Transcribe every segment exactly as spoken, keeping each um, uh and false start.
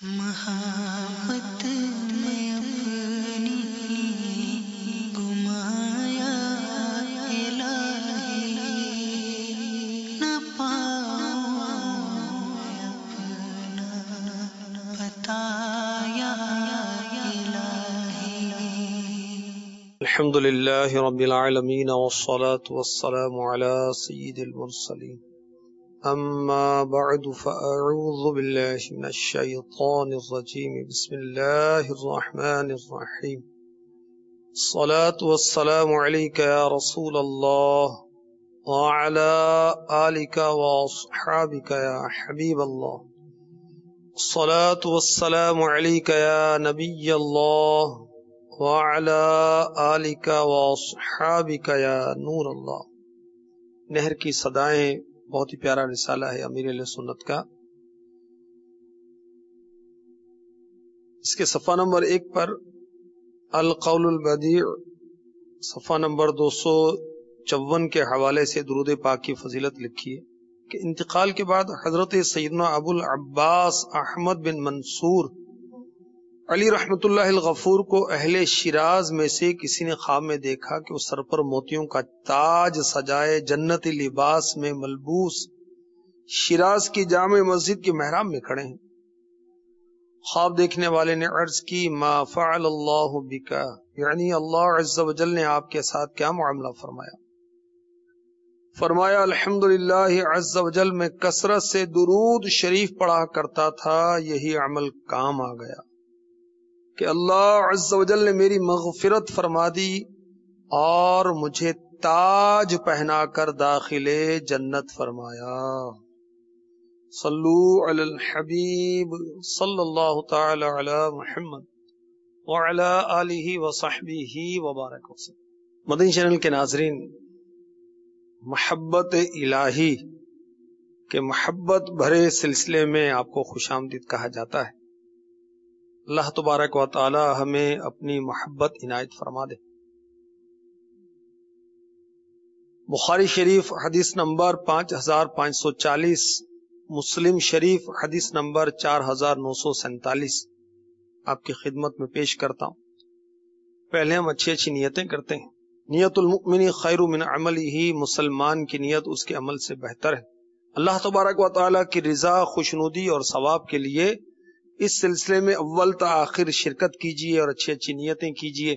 محبت میں اپنی گمایا الہی، نہ پاؤں میں اپنا بتایا الہی۔ الحمد للہ رب العالمین والصلاة والسلام علی سید المرسلین، اما بعد فاعوذ باللہ من الشیطان الرجیم، بسم اللہ الرحمن الرحیم۔ الصلاة والسلام علیک یا رسول اللہ وعلی آلک واصحابک یا حبیب اللہ، الصلاة والسلام علیک یا نبی اللہ وعلی آلک واصحابک یا نور اللہ۔ نہر کی صدائیں بہت ہی پیارا رسالہ ہے امیر اہل سنت کا۔ اس کے صفحہ نمبر ایک پر القول البدیع، صفحہ نمبر دو سو چون کے حوالے سے درود پاک کی فضیلت لکھی ہے کہ انتقال کے بعد حضرت سیدنا ابو العباس احمد بن منصور علی رحمت اللہ الغفور کو اہل شیراز میں سے کسی نے خواب میں دیکھا کہ وہ سر پر موتیوں کا تاج سجائے جنتی لباس میں ملبوس شیراز کی جامع مسجد کے محراب میں کھڑے ہیں۔ خواب دیکھنے والے نے عرض کی ما فعل اللہ بکا، یعنی اللہ عز و جل نے آپ کے ساتھ کیا معاملہ فرمایا؟ فرمایا الحمدللہ عز و جل میں کثرت سے درود شریف پڑھا کرتا تھا، یہی عمل کام آ گیا کہ اللہ عز و جل نے میری مغفرت فرما دی اور مجھے تاج پہنا کر داخل جنت فرمایا۔ صلو علی الحبیب صلی اللہ تعالی علی محمد وعلی آلہ وصحبہ وبارک وسلم۔ مدنی چینل کے ناظرین، محبت الہی کے محبت بھرے سلسلے میں آپ کو خوش آمدید کہا جاتا ہے۔ اللہ تبارک و تعالی ہمیں اپنی محبت عنایت فرما دے۔ بخاری شریف حدیث نمبر پانچ ہزار پانچ سو چالیس، مسلم شریف حدیث نمبر چار ہزار نو سو سینتالیس آپ کی خدمت میں پیش کرتا ہوں۔ پہلے ہم اچھی اچھی نیتیں کرتے ہیں۔ نیت المؤمن خیر من عملہ، مسلمان کی نیت اس کے عمل سے بہتر ہے۔ اللہ تبارک و تعالی کی رضا، خوشنودی اور ثواب کے لیے اس سلسلے میں اول تا آخر شرکت کیجیے اور اچھی اچھی نیتیں کیجیے۔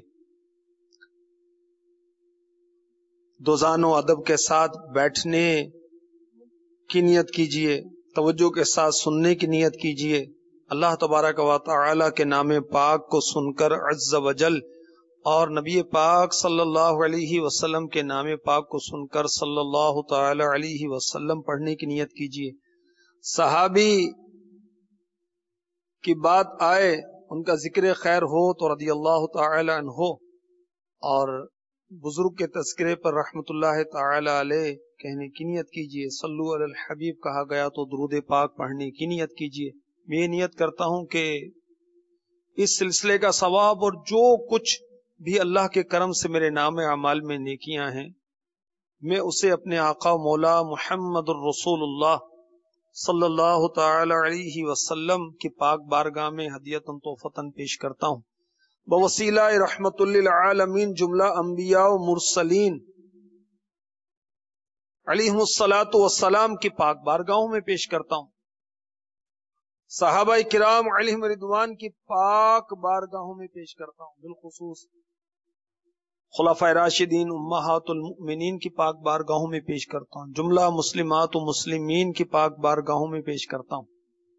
دوزان و ادب کے ساتھ بیٹھنے کی نیت کیجیے، توجہ کے ساتھ سننے کی نیت کیجیے۔ اللہ تبارک و تعالی کے نام پاک کو سن کر عز و جل اور نبی پاک صلی اللہ علیہ وسلم کے نام پاک کو سن کر صلی اللہ تعالی علیہ وسلم پڑھنے کی نیت کیجیے۔ صحابی کی بات آئے، ان کا ذکر خیر ہو تو رضی اللہ تعالی عنہ، اور بزرگ کے تذکرے پر رحمت اللہ تعالی علیہ کہنے کی نیت کیجیے۔ صلو علی الحبیب کہا گیا تو درود پاک پڑھنے کی نیت کیجیے۔ میں یہ نیت کرتا ہوں کہ اس سلسلے کا ثواب اور جو کچھ بھی اللہ کے کرم سے میرے نام اعمال میں نیکیاں ہیں، میں اسے اپنے آقا و مولا محمد الرسول اللہ صلی اللہ تعالی علیہ وسلم کی پاک بارگاہ میں ہدیۃً تحفۃً پیش کرتا ہوں، بوسیلہ رحمت للعالمین جملہ انبیاء و مرسلین علیہم الصلاۃ والسلام کی پاک بارگاہوں میں پیش کرتا ہوں، صحابہ کرام علیہم رضوان کی پاک بارگاہوں میں پیش کرتا ہوں، بالخصوص خلفائے راشدین امہات المؤمنین کی پاک بارگاہوں میں پیش کرتا ہوں، جملہ مسلمات و مسلمین کی پاک بارگاہوں میں پیش کرتا ہوں،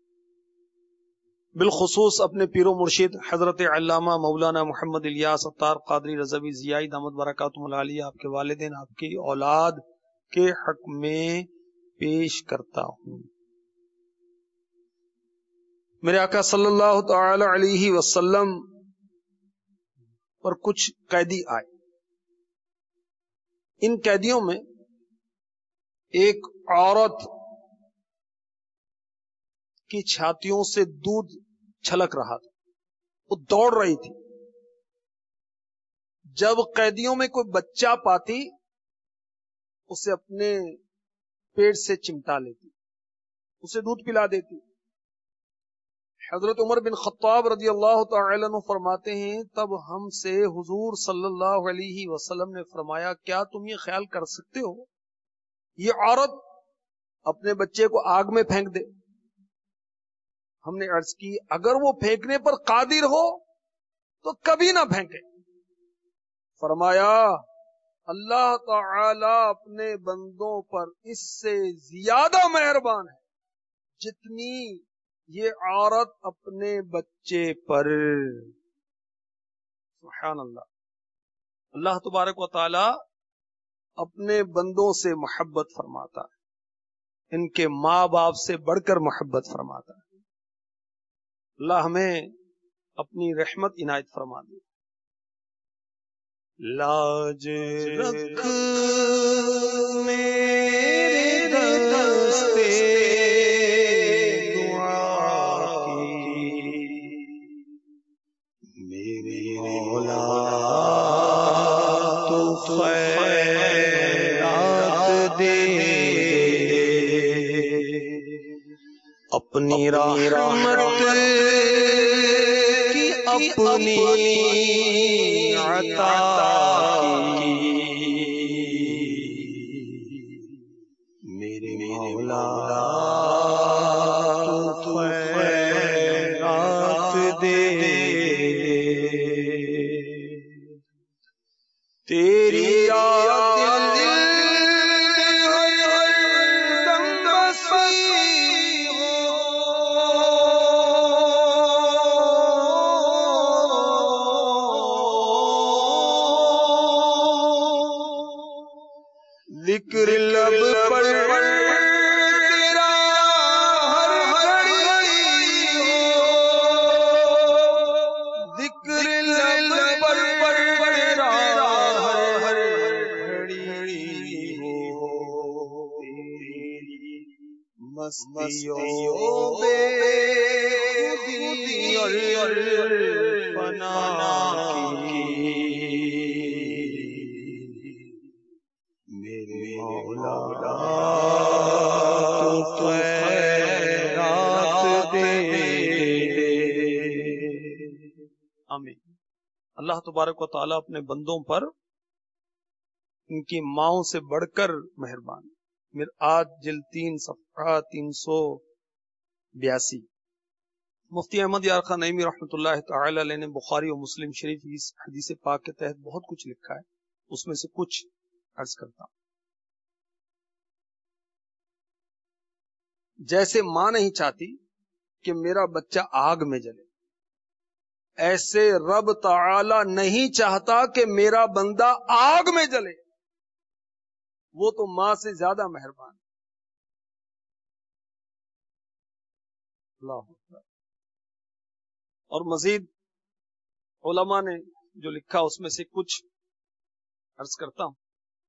بالخصوص اپنے پیر و مرشد حضرت علامہ مولانا محمد الیاس عطار قادری رضوی ضیائی دامت برکاتہم العالیہ، آپ کے والدین، آپ کی اولاد کے حق میں پیش کرتا ہوں۔ میرے آقا صلی اللہ تعالی علیہ وسلم پر کچھ قیدی آئے۔ ان قیدیوں میں ایک عورت کی چھاتیوں سے دودھ چھلک رہا تھا، وہ دوڑ رہی تھی۔ جب قیدیوں میں کوئی بچہ پاتی اسے اپنے پیٹ سے چمٹا لیتی، اسے دودھ پلا دیتی۔ حضرت عمر بن خطاب رضی اللہ تعالی عنہ فرماتے ہیں تب ہم سے حضور صلی اللہ علیہ وسلم نے فرمایا کیا تم یہ خیال کر سکتے ہو یہ عورت اپنے بچے کو آگ میں پھینک دے؟ ہم نے عرض کی اگر وہ پھینکنے پر قادر ہو تو کبھی نہ پھینکے۔ فرمایا اللہ تعالی اپنے بندوں پر اس سے زیادہ مہربان ہے جتنی یہ عورت اپنے بچے پر۔ سبحان اللہ۔ اللہ تبارک و تعالی اپنے بندوں سے محبت فرماتا ہے، ان کے ماں باپ سے بڑھ کر محبت فرماتا ہے۔ اللہ ہمیں اپنی رحمت عنایت فرما دے۔ لاج رکھ میرے دستے دعا کی، میرے مولا تو خیرات دے، اپنی رحمت کی اپنی عطا کی، میرے مولا تو خیرات دے، تیری یاد دل میں ہر دم بسی ہو، ذکر لب پر تیرا ہر گھڑی ہو، ذکر لب پر تیرا ہر گھڑی ہو، تیری مستیوں بے خودی اور فنا کی، میرے مولا تو خیرات دے۔ آمین۔ اللہ تبارک و تعالیٰ اپنے بندوں پر ان کی ماؤں سے بڑھ کر مہربان۔ مرآت جلد تین صفحہ تین سو بیاسی۔ مفتی احمد یار خان نعیمی رحمۃ اللہ تعالی علیہ نے بخاری و مسلم شریف کی حدیث پاک کے تحت بہت کچھ لکھا ہے، اس میں سے کچھ عرض کرتا ہوں۔ جیسے ماں نہیں چاہتی کہ میرا بچہ آگ میں جلے، ایسے رب تعالی نہیں چاہتا کہ میرا بندہ آگ میں جلے، وہ تو ماں سے زیادہ مہربان۔ اللہ اکبر۔ اور مزید علماء نے جو لکھا اس میں سے کچھ عرض کرتا ہوں۔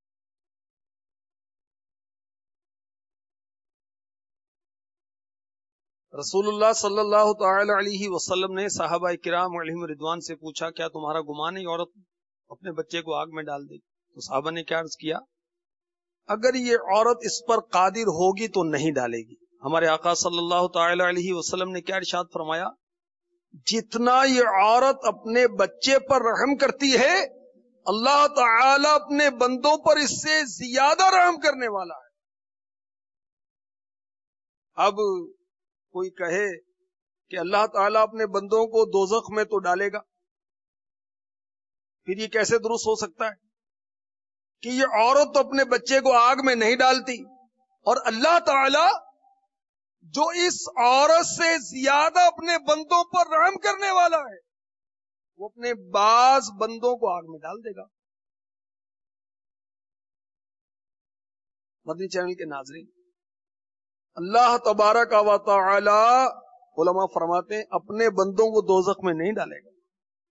رسول اللہ صلی اللہ تعالی علیہ وسلم نے صحابہ کرام علیہم رضوان سے پوچھا کیا تمہارا گمان ہے یہ عورت اپنے بچے کو آگ میں ڈال دے گی؟ تو صحابہ نے کیا عرض کیا اگر یہ عورت اس پر قادر ہوگی تو نہیں ڈالے گی۔ ہمارے آقا صلی اللہ تعالی علیہ وسلم نے کیا ارشاد فرمایا جتنا یہ عورت اپنے بچے پر رحم کرتی ہے اللہ تعالی اپنے بندوں پر اس سے زیادہ رحم کرنے والا ہے۔ اب کوئی کہے کہ اللہ تعالیٰ اپنے بندوں کو دوزخ میں تو ڈالے گا، پھر یہ کیسے درست ہو سکتا ہے کہ یہ عورت تو اپنے بچے کو آگ میں نہیں ڈالتی اور اللہ تعالیٰ جو اس عورت سے زیادہ اپنے بندوں پر رحم کرنے والا ہے وہ اپنے بعض بندوں کو آگ میں ڈال دے گا۔ مدنی چینل کے ناظرین، اللہ تبارک و تعالی علماء فرماتے ہیں اپنے بندوں کو دوزخ میں نہیں ڈالے گا۔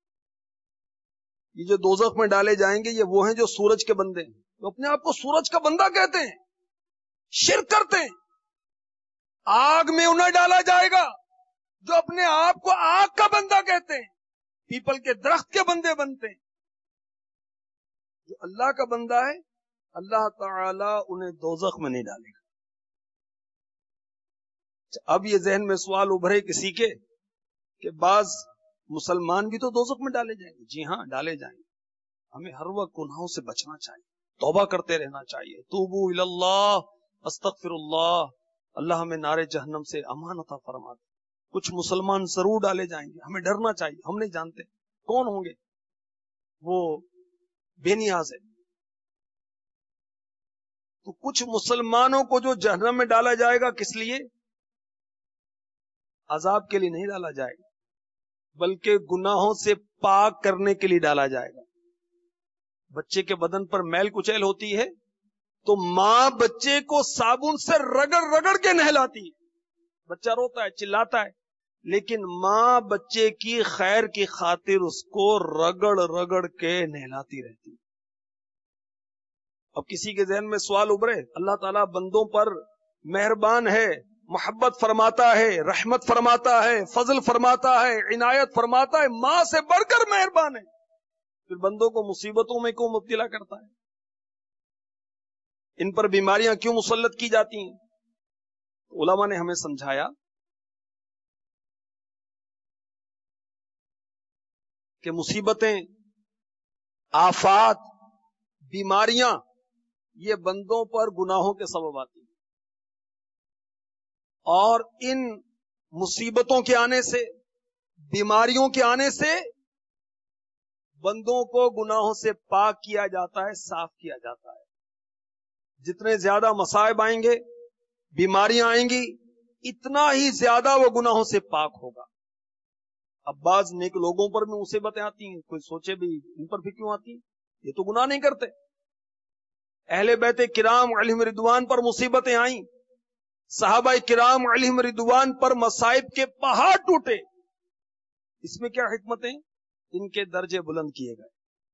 یہ جو دوزخ میں ڈالے جائیں گے یہ وہ ہیں جو سورج کے بندے ہیں، جو اپنے آپ کو سورج کا بندہ کہتے ہیں، شرک کرتے ہیں۔ آگ میں انہیں ڈالا جائے گا جو اپنے آپ کو آگ کا بندہ کہتے ہیں، پیپل کے درخت کے بندے بنتے ہیں۔ جو اللہ کا بندہ ہے اللہ تعالی انہیں دوزخ میں نہیں ڈالے گا۔ اب یہ ذہن میں سوال ابھرے کسی کے کہ بعض مسلمان بھی تو دوزخ میں ڈالے جائیں گے. جی ہاں ڈالے جائیں گے. ہمیں ہر وقت گناہوں سے بچنا چاہیے, توبہ کرتے رہنا چاہیے. توبو الی اللہ استغفر اللہ. اللہ ہمیں نارے جہنم سے امان عطا فرما دے. کچھ مسلمان ضرور ڈالے جائیں گے, ہمیں ڈرنا چاہیے. ہم نہیں جانتے کون ہوں گے, وہ بے نیاز ہے. تو کچھ مسلمانوں کو جو جہنم میں ڈالا جائے گا, کس لیے؟ عذاب کے لیے نہیں ڈالا جائے گا, بلکہ گناہوں سے پاک کرنے کے لیے ڈالا جائے گا. بچے کے بدن پر میل کچیل ہوتی ہے تو ماں بچے کو صابن سے رگڑ رگڑ کے نہلاتی ہے. بچہ روتا ہے, چلاتا ہے, لیکن ماں بچے کی خیر کی خاطر اس کو رگڑ رگڑ کے نہلاتی رہتی ہے. اب کسی کے ذہن میں سوال ابھرے, اللہ تعالیٰ بندوں پر مہربان ہے, محبت فرماتا ہے, رحمت فرماتا ہے, فضل فرماتا ہے, عنایت فرماتا ہے, ماں سے بڑھ کر مہربان ہے, پھر بندوں کو مصیبتوں میں کیوں مبتلا کرتا ہے؟ ان پر بیماریاں کیوں مسلط کی جاتی ہیں؟ علماء نے ہمیں سمجھایا کہ مصیبتیں, آفات, بیماریاں یہ بندوں پر گناہوں کے سبب آتی ہیں, اور ان مصیبتوں کے آنے سے, بیماریوں کے آنے سے بندوں کو گناہوں سے پاک کیا جاتا ہے, صاف کیا جاتا ہے. جتنے زیادہ مصائب آئیں گے, بیماریاں آئیں گی, اتنا ہی زیادہ وہ گناہوں سے پاک ہوگا. اب بعض نیک لوگوں پر بھی مصیبتیں آتی ہیں, کوئی سوچے بھی ان پر بھی کیوں آتی ہیں, یہ تو گناہ نہیں کرتے. اہل بیت کرام علیہم رضوان پر مصیبتیں آئیں, صحابہ کرام علیہم رضوان پر مصائب کے پہاڑ ٹوٹے. اس میں کیا حکمتیں؟ ان کے درجے بلند کیے گئے,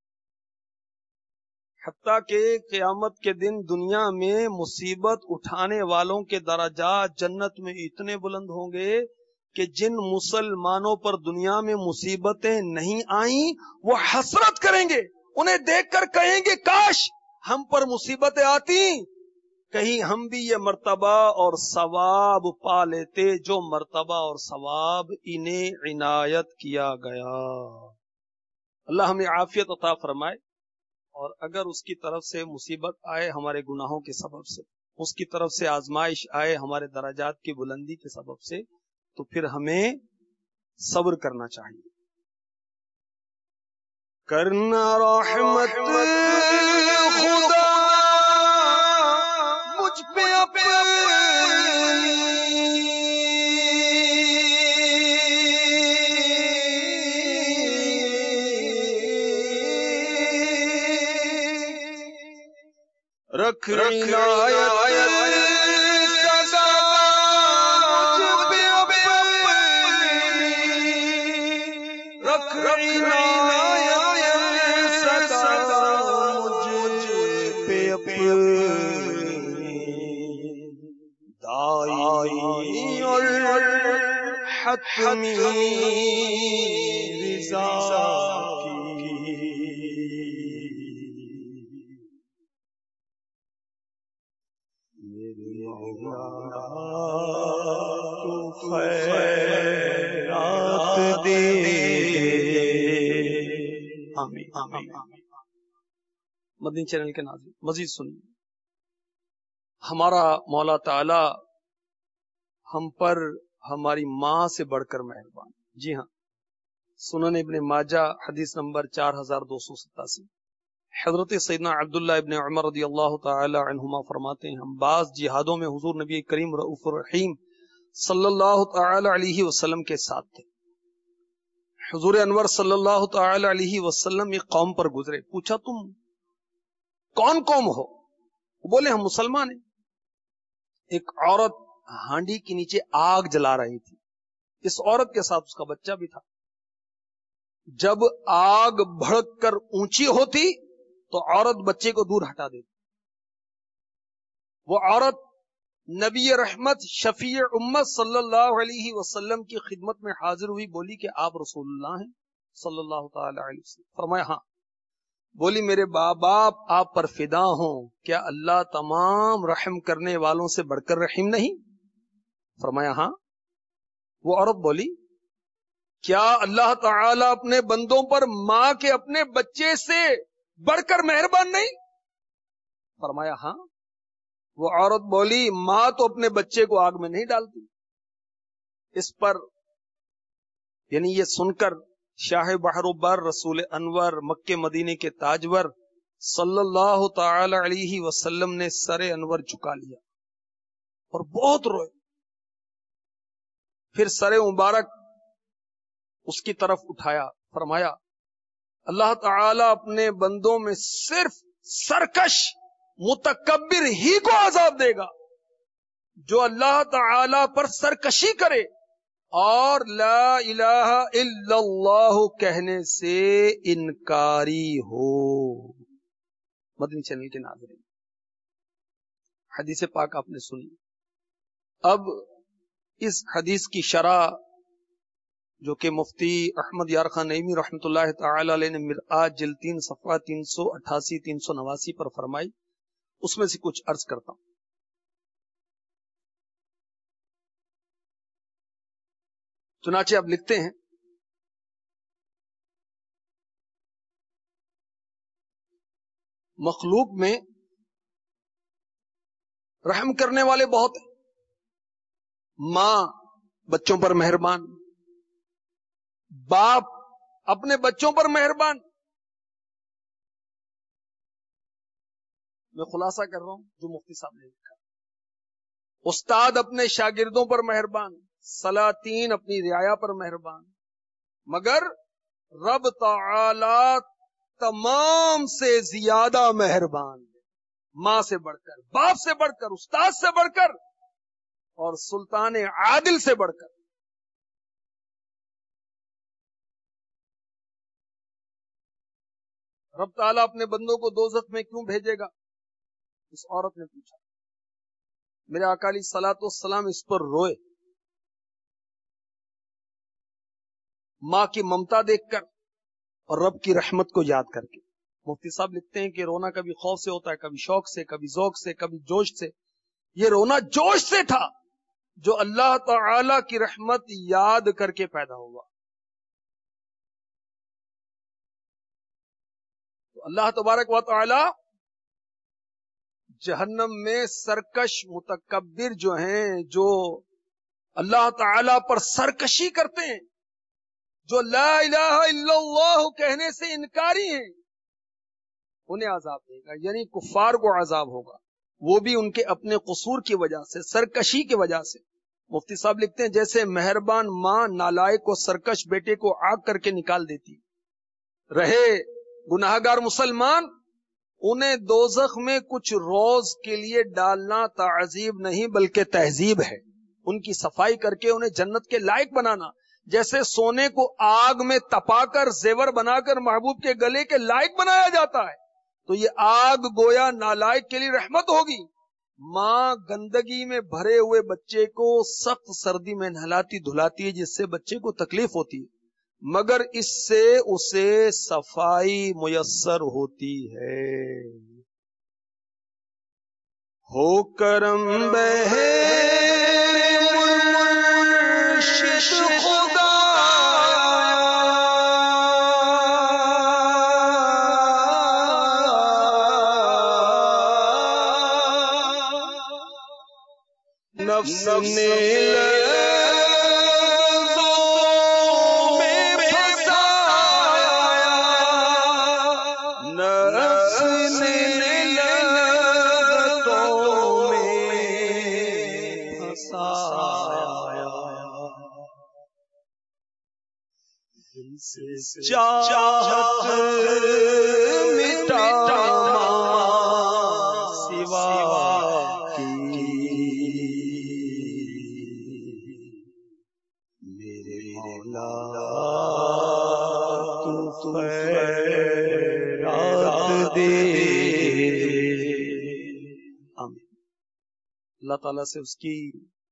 حتیٰ کہ قیامت کے دن دنیا میں مصیبت اٹھانے والوں کے درجات جنت میں اتنے بلند ہوں گے کہ جن مسلمانوں پر دنیا میں مصیبتیں نہیں آئیں وہ حسرت کریں گے, انہیں دیکھ کر کہیں گے کاش ہم پر مصیبتیں آتی, کہیں ہم بھی یہ مرتبہ اور ثواب پا لیتے جو مرتبہ اور ثواب انہیں عنایت کیا گیا. اللہ ہمیں عافیت عطا فرمائے. اور اگر اس کی طرف سے مصیبت آئے ہمارے گناہوں کے سبب سے, اس کی طرف سے آزمائش آئے ہمارے درجات کی بلندی کے سبب سے, تو پھر ہمیں صبر کرنا چاہیے. کرنا رحمت خدا مجھ پہ رکھ عنایت سدا مجھ پہ اپنی, رکھ عنایت سدا مجھ پہ اپنی, دائی اور حتمی رضا خیرات دے. آمین آمین. مدنی چینل کے ناظرین مزید سنیے, ہمارا مولا تعالی ہم پر ہماری ماں سے بڑھ کر مہربان. جی ہاں, سنن ابن ماجہ حدیث نمبر چار ہزار دو سو ستاسی. حضرت سیدنا عبداللہ ابن عمر رضی اللہ تعالی عنہما فرماتے ہیں, ہم بعض جہادوں میں حضور نبی کریم رؤوف الرحیم صلی اللہ تعالی علیہ وسلم کے ساتھ تھے. حضور انور صلی اللہ تعالی علیہ وسلم ایک قوم پر گزرے. پوچھا تم کون قوم ہو؟ بولے ہم مسلمان ہیں. ایک عورت ہانڈی کے نیچے آگ جلا رہی تھی, اس عورت کے ساتھ اس کا بچہ بھی تھا. جب آگ بھڑک کر اونچی ہوتی تو عورت بچے کو دور ہٹا دیتی. وہ عورت نبی رحمت شفیع امت صلی اللہ علیہ وسلم کی خدمت میں حاضر ہوئی, بولی کہ آپ رسول اللہ ہیں صلی اللہ تعالی علیہ وسلم. فرمایا ہاں. بولی میرے باپ باپ آپ پر فدا ہوں, کیا اللہ تمام رحم کرنے والوں سے بڑھ کر رحیم نہیں؟ فرمایا ہاں. وہ عورت بولی کیا اللہ تعالی اپنے بندوں پر ماں کے اپنے بچے سے بڑھ کر مہربان نہیں؟ فرمایا ہاں. وہ عورت بولی ماں تو اپنے بچے کو آگ میں نہیں ڈالتی. اس پر یعنی یہ سن کر شاہ بحر و بر رسول انور مکے مدینے کے تاجور صلی اللہ تعالی علیہ وسلم نے سر انور جھکا لیا اور بہت روئے. پھر سر مبارک اس کی طرف اٹھایا، فرمایا اللہ تعالی اپنے بندوں میں صرف سرکش متکبر ہی کو عذاب دے گا جو اللہ تعالی پر سرکشی کرے اور لا الہ الا اللہ کہنے سے انکاری ہو. مدنی چینل کے ناظرین، حدیث پاک آپ نے سنی. اب اس حدیث کی شرح جو کہ مفتی احمد یار خان نعیمی رحمۃ اللہ تعالی علیہ نے مرآت جلد تین صفحہ تین سو اٹھاسی تین سو نواسی پر فرمائی، اس میں سے کچھ عرض کرتا ہوں. چنانچہ اب لکھتے ہیں مخلوق میں رحم کرنے والے بہت ہیں. ماں بچوں پر مہربان، باپ اپنے بچوں پر مہربان. میں خلاصہ کر رہا ہوں جو مفتی صاحب نے لکھا. استاد اپنے شاگردوں پر مہربان، سلاطین اپنی رعایا پر مہربان، مگر رب تعالی تمام سے زیادہ مہربان ہے. ماں سے بڑھ کر، باپ سے بڑھ کر، استاد سے بڑھ کر اور سلطان عادل سے بڑھ کر. رب تعالیٰ اپنے بندوں کو دوزخ میں کیوں بھیجے گا؟ اس عورت نے پوچھا. میرے آقا علیہ الصلوۃ والسلام اس پر روئے، ماں کی ممتا دیکھ کر اور رب کی رحمت کو یاد کر کے. مفتی صاحب لکھتے ہیں کہ رونا کبھی خوف سے ہوتا ہے، کبھی شوق سے، کبھی ذوق سے، کبھی جوش سے. یہ رونا جوش سے تھا جو اللہ تعالی کی رحمت یاد کر کے پیدا ہوا. تو اللہ تبارک و تعالی جہنم میں سرکش متکبر جو ہیں، جو اللہ تعالی پر سرکشی کرتے ہیں، جو لا الہ الا اللہ کہنے سے انکاری ہیں، انہیں عذاب دے گا. یعنی کفار کو عذاب ہوگا، وہ بھی ان کے اپنے قصور کی وجہ سے، سرکشی کی وجہ سے. مفتی صاحب لکھتے ہیں جیسے مہربان ماں نالائق و سرکش بیٹے کو آگ کر کے نکال دیتی، رہے گناہگار مسلمان انہیں دوزخ میں کچھ روز کے لیے ڈالنا تعذیب نہیں بلکہ تہذیب ہے. ان کی صفائی کر کے انہیں جنت کے لائق بنانا. جیسے سونے کو آگ میں تپا کر زیور بنا کر محبوب کے گلے کے لائق بنایا جاتا ہے، تو یہ آگ گویا نالائق کے لیے رحمت ہوگی. ماں گندگی میں بھرے ہوئے بچے کو سخت سردی میں نہلاتی دھلاتی ہے جس سے بچے کو تکلیف ہوتی ہے، مگر اس سے اسے صفائی میسر ہوتی ہے. ہو کرم بہے مرشد خدا نفس نے چاہت مٹا سوا کی میرے مولا تو خیرات دے. آمین. اللہ تعالیٰ سے اس کی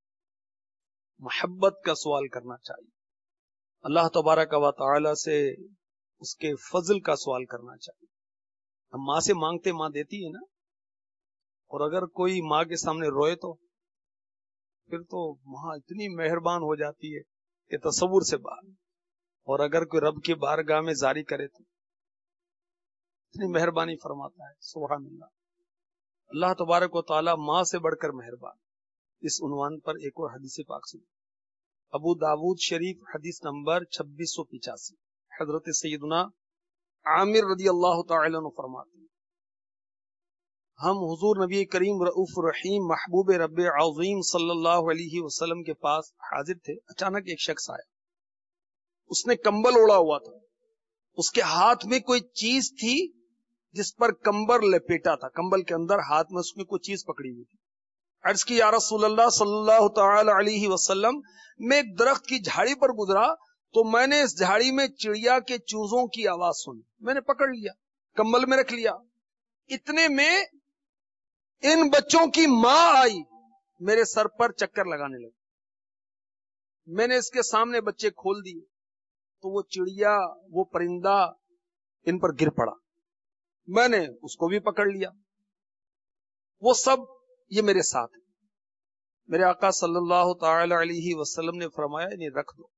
محبت کا سوال کرنا چاہیے، اللہ تبارک و تعالی سے اس کے فضل کا سوال کرنا چاہیے. ہم ماں سے مانگتے ماں دیتی ہے نا، اور اگر کوئی ماں کے سامنے روئے تو پھر تو ماں اتنی مہربان ہو جاتی ہے کہ تصور سے باہر. اور اگر کوئی رب کی بارگاہ میں زاری کرے تو اتنی مہربانی فرماتا ہے. سبحان اللہ. اللہ تبارک و تعالی ماں سے بڑھ کر مہربان. اس عنوان پر ایک اور حدیث پاک سنیں. ابو داود شریف حدیث نمبر چھبیس سو پچاسی. حضرت سیدنا عامر رضی اللہ تعالی عنہ فرماتے ہیں ہم حضور نبی کریم رؤوف رحیم محبوب رب عظیم صلی اللہ علیہ وسلم کے پاس حاضر تھے. اچانک ایک شخص آیا. اس نے کمبل اوڑا ہوا تھا. اس کے ہاتھ میں کوئی چیز تھی جس پر کمبل لپیٹا تھا. کمبل کے اندر ہاتھ میں اس میں کوئی چیز پکڑی ہوئی تھی. عرض کی یا رسول اللہ صلی اللہ تعالی علیہ وسلم میں ایک درخت کی جھاڑی پر گزرا تو میں نے اس جھاڑی میں چڑیا کے چوزوں کی آواز سنی. میں نے پکڑ لیا, کمبل میں رکھ لیا. اتنے میں ان بچوں کی ماں آئی, میرے سر پر چکر لگانے لگی. میں نے اس کے سامنے بچے کھول دیے تو وہ چڑیا, وہ پرندہ ان پر گر پڑا. میں نے اس کو بھی پکڑ لیا. وہ سب یہ میرے ساتھ ہے. میرے آقا صلی اللہ تعالی علیہ وسلم نے فرمایا انہیں رکھ دو.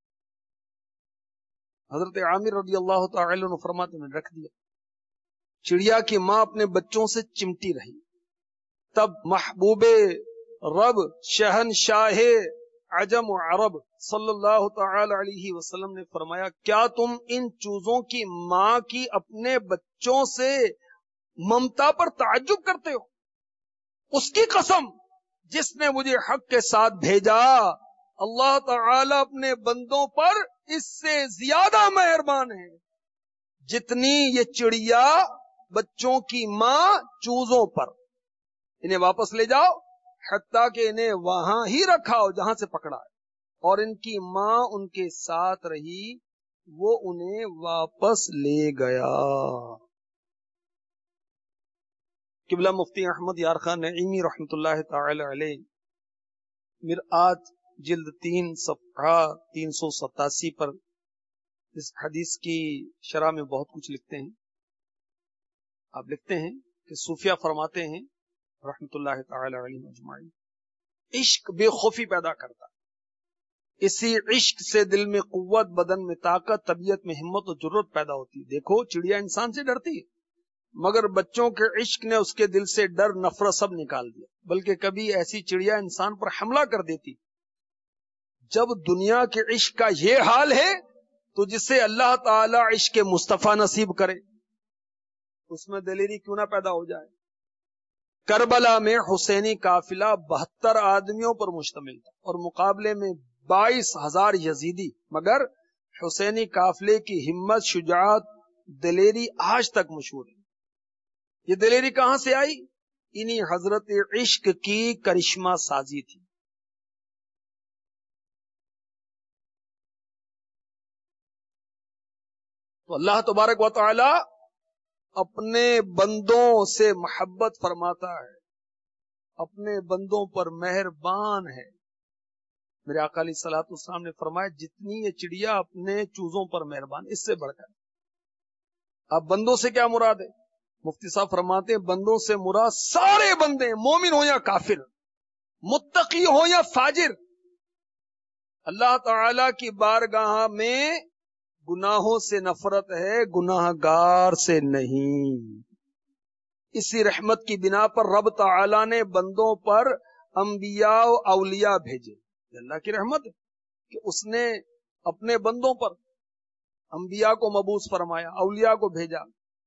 حضرت عامر رضی اللہ تعالی عنہ فرماتے میں رکھ دیا. چڑیا کی ماں اپنے بچوں سے چمٹی رہی. تب محبوب رب شہنشاہ عجم و عرب صلی اللہ تعالی علیہ وسلم نے فرمایا کیا تم ان چوزوں کی ماں کی اپنے بچوں سے ممتا پر تعجب کرتے ہو؟ اس کی قسم جس نے مجھے حق کے ساتھ بھیجا, اللہ تعالی اپنے بندوں پر اس سے زیادہ مہربان ہے جتنی یہ چڑیا بچوں کی ماں چوزوں پر. انہیں واپس لے جاؤ حتیٰ کہ انہیں وہاں ہی رکھا ہو جہاں سے پکڑا ہے. اور ان کی ماں ان کے ساتھ رہی, وہ انہیں واپس لے گیا. قبلہ مفتی احمد یار خان نعیمی رحمت اللہ تعالی علیہ مرآت جلد تین صفحہ تین سو ستاسی پر اس حدیث کی شرح میں بہت کچھ لکھتے ہیں. آپ لکھتے ہیں کہ صوفیہ فرماتے ہیں رحمت اللہ تعالی علیہ اجمعین عشق بے خوفی پیدا کرتا. اسی عشق سے دل میں قوت, بدن میں طاقت, طبیعت میں ہمت و جرت پیدا ہوتی ہے. دیکھو چڑیا انسان سے ڈرتی ہے مگر بچوں کے عشق نے اس کے دل سے ڈر نفرت سب نکال دیا. بلکہ کبھی ایسی چڑیا انسان پر حملہ کر دیتی. جب دنیا کے عشق کا یہ حال ہے تو جسے اللہ تعالی عشق مصطفیٰ نصیب کرے اس میں دلیری کیوں نہ پیدا ہو جائے. کربلا میں حسینی قافلہ بہتر آدمیوں پر مشتمل تھا اور مقابلے میں بائیس ہزار یزیدی, مگر حسینی قافلے کی ہمت, شجاعت, دلیری آج تک مشہور ہے. یہ دلیری کہاں سے آئی؟ انہی حضرت عشق کی کرشمہ سازی تھی. تو اللہ تبارک و تعالی اپنے بندوں سے محبت فرماتا ہے, اپنے بندوں پر مہربان ہے. میرے آقا علیہ الصلوۃ والسلام نے فرمایا جتنی یہ چڑیا اپنے چوزوں پر مہربان, اس سے بڑھ کر. اب بندوں سے کیا مراد ہے؟ مفتی صاحب فرماتے ہیں بندوں سے مراد سارے بندے, مومن ہو یا کافر, متقی ہو یا فاجر. اللہ تعالی کی بارگاہ میں گناہوں سے نفرت ہے, گناہ گار سے نہیں. اسی رحمت کی بنا پر رب تعالی نے بندوں پر انبیاء و اولیاء بھیجے. اللہ کی رحمت ہے کہ اس نے اپنے بندوں پر انبیاء کو مبعوث فرمایا, اولیاء کو بھیجا.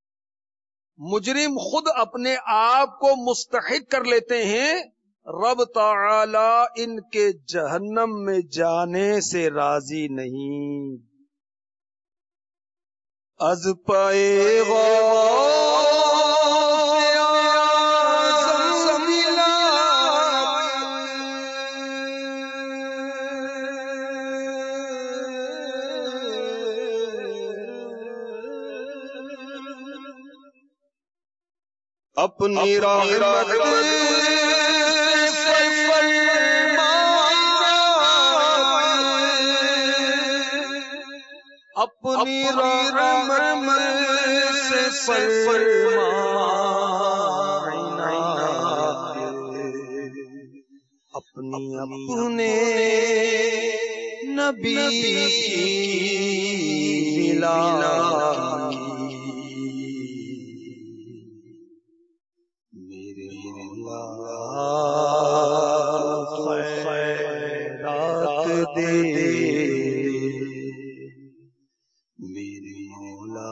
مجرم خود اپنے آپ کو مستحق کر لیتے ہیں, رب تعالی ان کے جہنم میں جانے سے راضی نہیں. از پائے اپنی رحمت اپنی رحمت سے فرمائنا, اپنی اپنے نبی کی ملا میرے مولا تو خیرات دے میرے مولا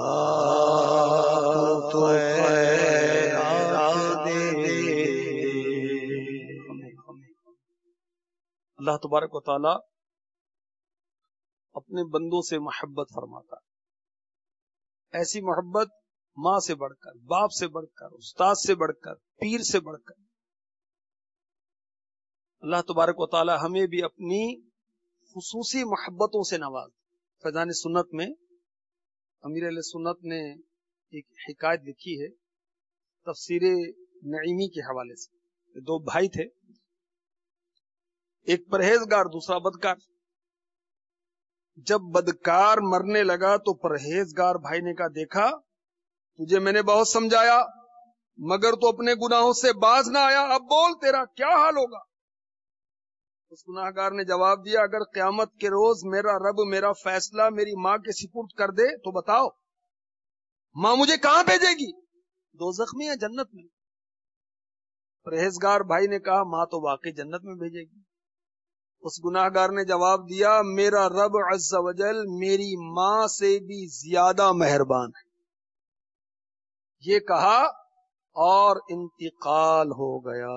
تو خیرات دے. اللہ تبارک و تعالی اپنے بندوں سے محبت فرماتا ہے. ایسی محبت ماں سے بڑھ کر، باپ سے بڑھ کر، استاد سے بڑھ کر، پیر سے بڑھ کر. اللہ تبارک و تعالی ہمیں بھی اپنی خصوصی محبتوں سے نواز. فیضان سنت میں امیر علیہ سنت نے ایک حکایت لکھی ہے تفسیر نعیمی کے حوالے سے. دو بھائی تھے، ایک پرہیزگار دوسرا بدکار. جب بدکار مرنے لگا تو پرہیزگار بھائی نے کہا دیکھا تجھے میں نے بہت سمجھایا مگر تو اپنے گناہوں سے باز نہ آیا، اب بول تیرا کیا حال ہوگا. اس گناہگار نے جواب دیا اگر قیامت کے روز میرا رب میرا فیصلہ میری ماں کے سپرد کر دے تو بتاؤ ماں مجھے کہاں بھیجے گی، دوزخ میں یا جنت میں؟ پرہیزگار بھائی نے کہا ماں تو واقعی جنت میں بھیجے گی. اس گناہگار نے جواب دیا میرا رب عز و جل میری ماں سے بھی زیادہ مہربان ہے. یہ کہا اور انتقال ہو گیا.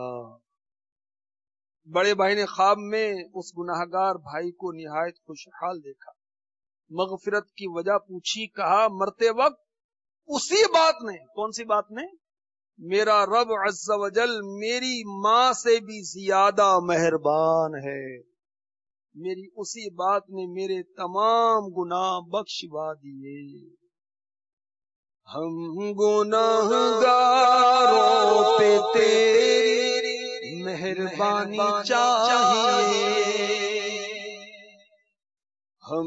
بڑے بھائی نے خواب میں اس گناہگار بھائی کو نہایت خوشحال دیکھا. مغفرت کی وجہ پوچھی، کہا مرتے وقت اسی بات نے، کون سی بات نے؟ میرا رب عز و جل میری ماں سے بھی زیادہ مہربان ہے، میری اسی بات نے میرے تمام گناہ بخشوا دیے. ہم گناہگاروں پہ تیری مہربانی چاہیے، ہم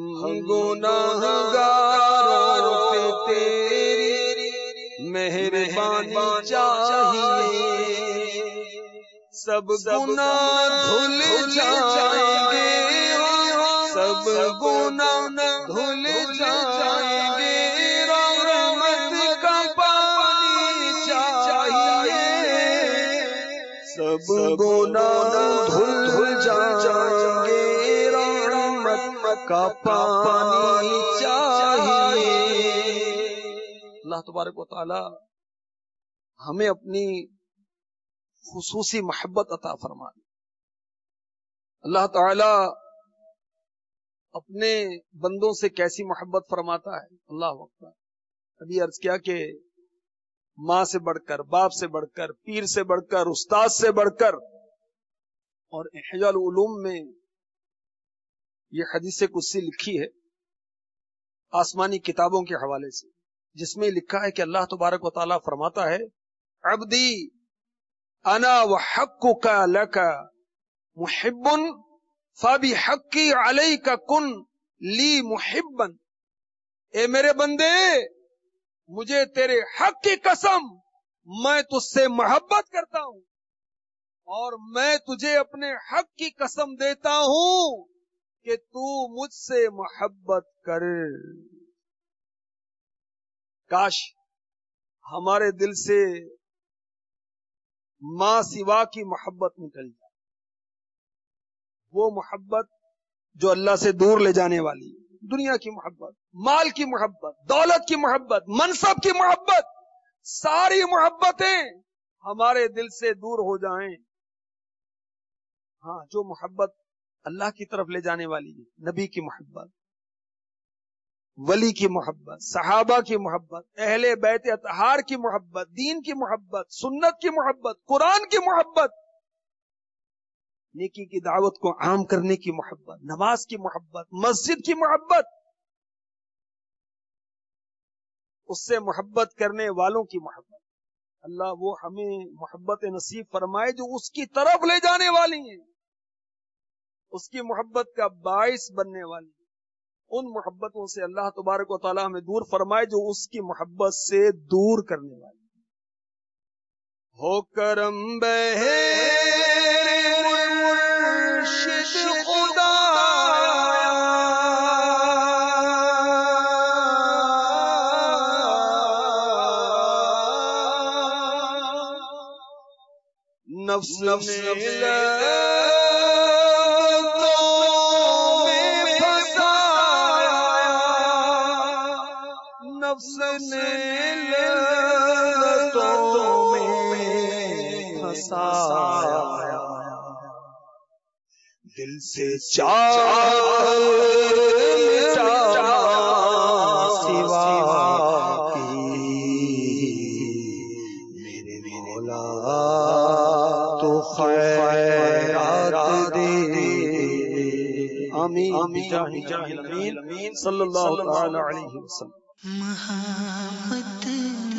گناہگاروں پہ تیری مہربانی چاہیے. سب گناہ دھل جائیں گے، سب گناہ دھل جائیں گے، رحمت کا پانی چاہیے. سب گناہ دھل جائیں گے، رحمت کا پانی چاہیے. اللہ تبارک و تعالی ہمیں اپنی خصوصی محبت عطا فرمائے. اللہ تعالی اپنے بندوں سے کیسی محبت فرماتا ہے. اللہ اکبر. ابھی عرض کیا کہ ماں سے بڑھ کر، باپ سے بڑھ کر، پیر سے بڑھ کر، استاد سے بڑھ کر. اور احیاء العلوم میں یہ حدیث قدسی لکھی ہے آسمانی کتابوں کے حوالے سے، جس میں لکھا ہے کہ اللہ تبارک و تعالیٰ فرماتا ہے عبدی انا وحقک لک محب فبحقی علیک کن لی محبا. اے میرے بندے مجھے تیرے حق کی قسم میں تجھ سے محبت کرتا ہوں اور میں تجھے اپنے حق کی قسم دیتا ہوں کہ تو مجھ سے محبت کر. کاش ہمارے دل سے ماں سوا کی محبت نکل جائے، وہ محبت جو اللہ سے دور لے جانے والی. دنیا کی محبت، مال کی محبت، دولت کی محبت، منصب کی محبت، ساری محبتیں ہمارے دل سے دور ہو جائیں. ہاں جو محبت اللہ کی طرف لے جانے والی ہے، نبی کی محبت، ولی کی محبت، صحابہ کی محبت، اہل بیت اطہار کی محبت، دین کی محبت، سنت کی محبت، قرآن کی محبت، نیکی کی دعوت کو عام کرنے کی محبت، نماز کی محبت، مسجد کی محبت، اس سے محبت کرنے والوں کی محبت. اللہ وہ ہمیں محبت نصیب فرمائے جو اس کی طرف لے جانے والی ہیں، اس کی محبت کا باعث بننے والی. ان محبتوں سے اللہ تبارک و تعالیٰ ہمیں دور فرمائے جو اس کی محبت سے دور کرنے والی. ہو کرم بہر مرشد خدا نفس نفس نفس نے لذتوں میں پھنسایا، دل سے چار سوا کی میرے مولا تو خیرات دے، آمین آمین صلی اللہ تعالی علیہ وسلم۔ محبت